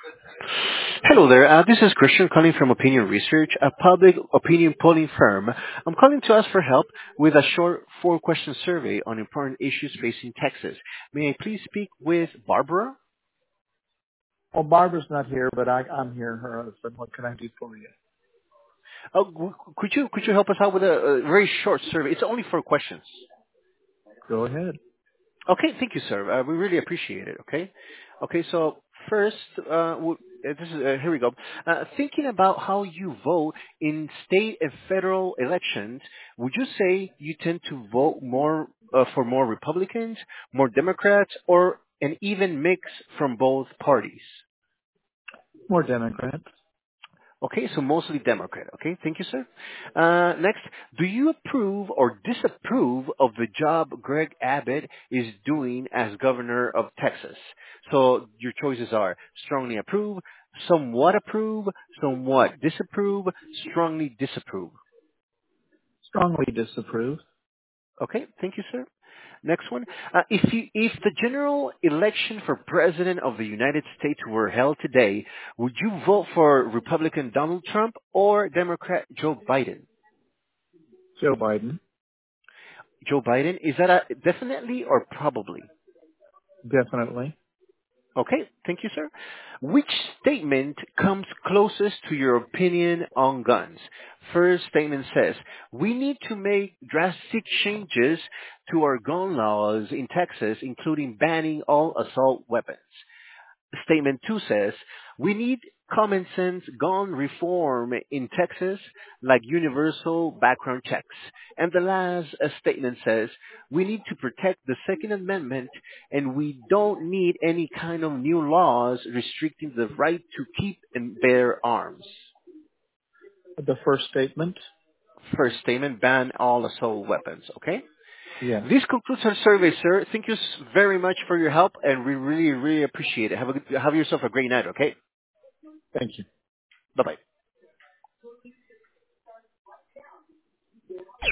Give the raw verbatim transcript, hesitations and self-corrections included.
Hello there. Uh, this is Christian calling from Opinion Research, a public opinion polling firm. I'm calling to ask for help with a short four-question survey on important issues facing Texas. May I please speak with Barbara? Well, Barbara's not here, but I, I'm here, her husband. What can I do for you? Uh, w- could you could you help us out with a, a very short survey? It's only four questions. Go ahead. Okay, thank you, sir. Uh, we really appreciate it. Okay, okay. So first, uh, w- uh, this is uh, here we go. Uh, thinking about how you vote in state and federal elections, would you say you tend to vote more uh, for more Republicans, more Democrats, or an even mix from both parties? More Democrats. Okay, so mostly Democrat. Okay, thank you, sir. Uh, next, do you approve or disapprove of the job Greg Abbott is doing as governor of Texas? So your choices are strongly approve, somewhat approve, somewhat disapprove, strongly disapprove. Strongly disapprove. Okay, thank you, sir. Next one. Uh, if you, if the general election for president of the United States were held today, would you vote for Republican Donald Trump or Democrat Joe Biden? Joe Biden. Joe Biden, is that a definitely or probably? Definitely. Okay, thank you, sir. Which statement comes closest to your opinion on guns? First statement says, we need to make drastic changes to our gun laws in Texas, including banning all assault weapons. Statement two says, we need common sense gun reform in Texas, like universal background checks. And the last uh, statement says, we need to protect the Second Amendment and we don't need any kind of new laws restricting the right to keep and bear arms. The first statement. First statement, ban all assault weapons, okay? Yes. This concludes our survey, sir. Thank you s- very much for your help, and we really, really appreciate it. Have a good, have yourself a great night, okay? Thank you. Bye-bye.